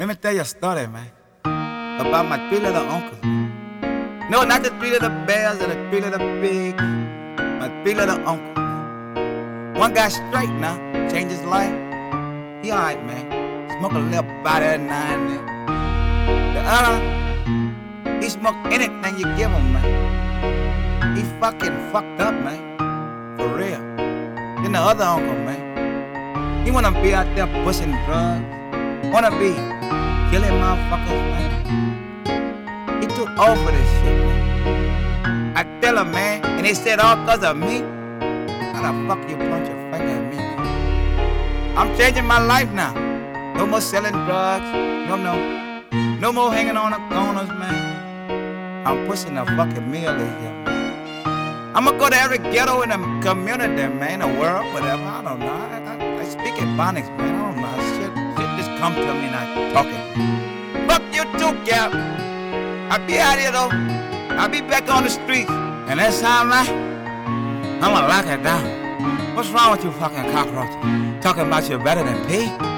Let me tell you a story, man, about my three little uncles. No, not the three little bears or the three little pigs. My three little uncles. One guy straight now, changed his life. He alright, man. Smoke a little body every now and then. The other, he smoke anything you give him, man. He fucking fucked up, man. For real. Then the other uncle, man. He wanna be out there pushing drugs. Wanna be killing motherfuckers, man. He too old for this shit, man. I tell him, man, and they said all cause of me. How the fuck you point your finger at me, man? I'm changing my life now. No more selling drugs. No more hanging on the corners, man. I'm pushing a fucking meal in here, man. I'ma go to every ghetto in the community, man, the world, whatever. I don't know. I speak Ebonics, man. I don't know. Shit just come to me and I talking. Fuck you too, Cap. I'll be out here, though. I'll be back on the streets. And that's how I'ma lock it down. What's wrong with you fucking cockroaches? Talking about you better than P?